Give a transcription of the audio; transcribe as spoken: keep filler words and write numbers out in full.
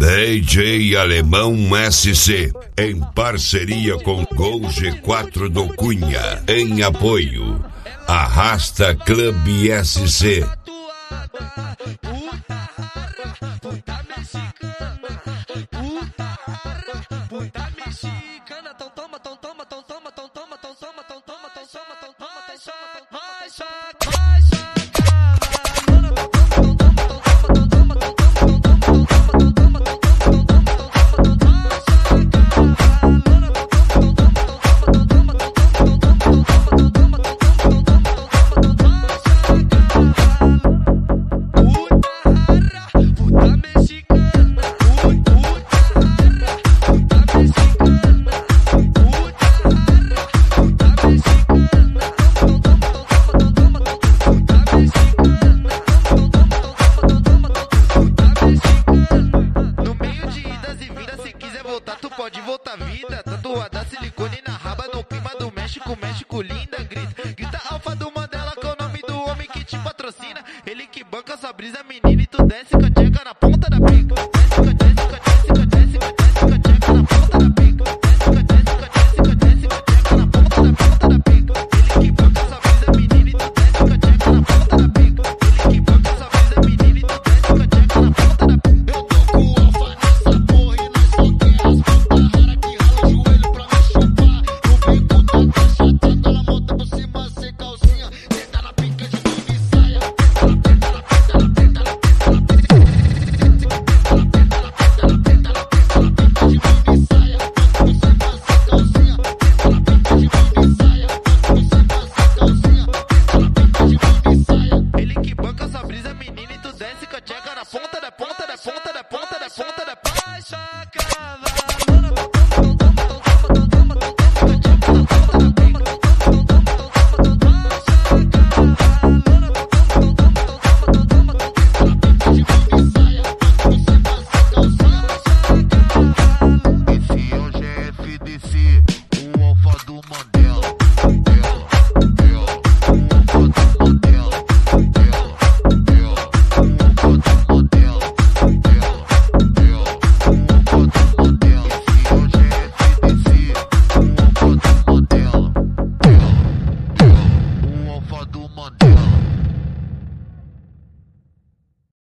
D J Alemão S C, em parceria com Gol G quatro do Cunha, em apoio, Arrasta Clube S C. Pode voltar vida, tatuada silicone na raba, no clima do México, México linda, grita, grita Alfa do Mandela, que é o nome do homem que te patrocina, ele que banca sua brisa, menina, e tu desce com a tcheca na ponta da pica.